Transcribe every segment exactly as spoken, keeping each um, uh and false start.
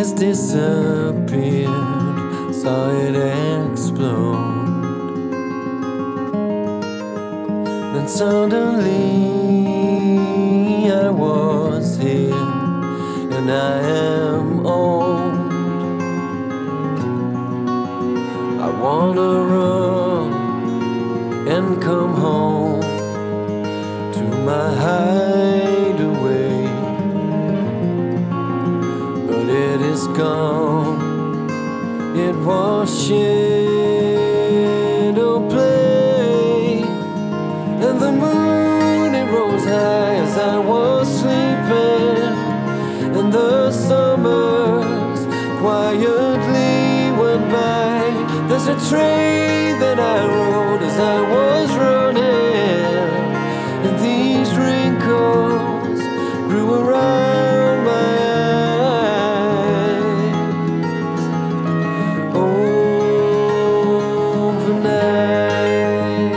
has disappeared, saw it explode. Then suddenly I was here, and I am old. I wanna run and come home to my hideaway, but it is gone. It was shadow play, and the moon it rose high as I was sleeping, and the summers quietly went by. There's a train that I rode as I was running, and these wrinkles grew around my eyes. Overnight,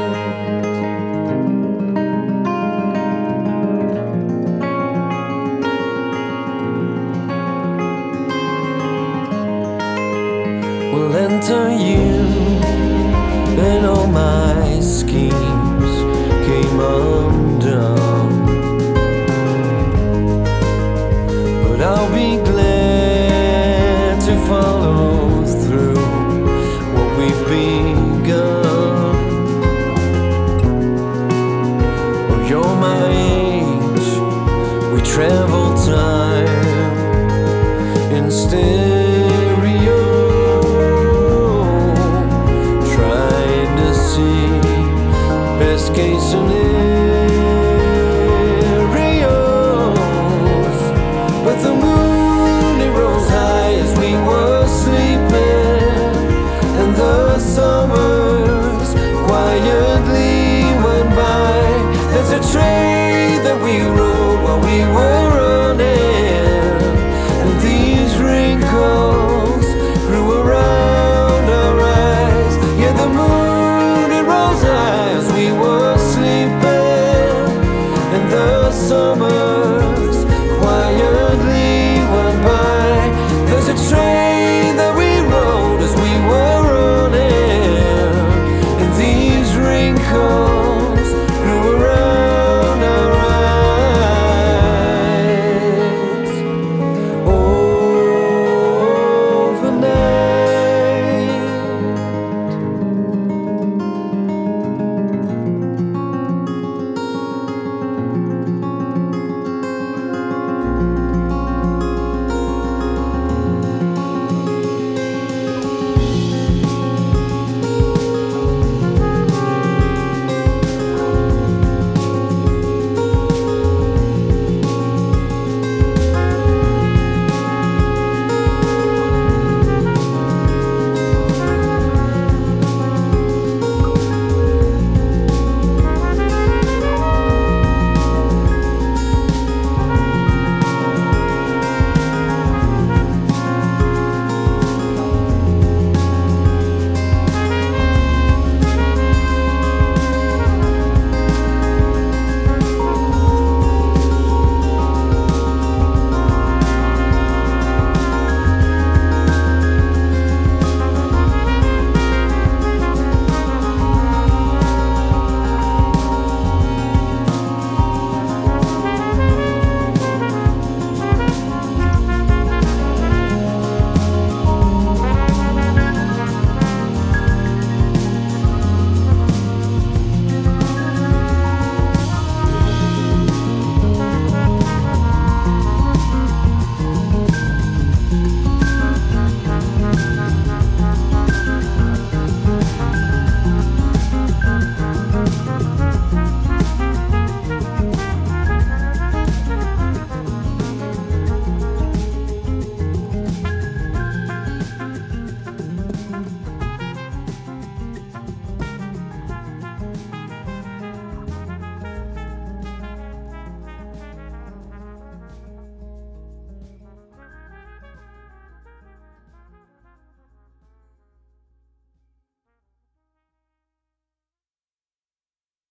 will enter you, and all my schemes came undone. But I'll be glad to follow through what we've begun. Oh, you're my age, we travel time instead.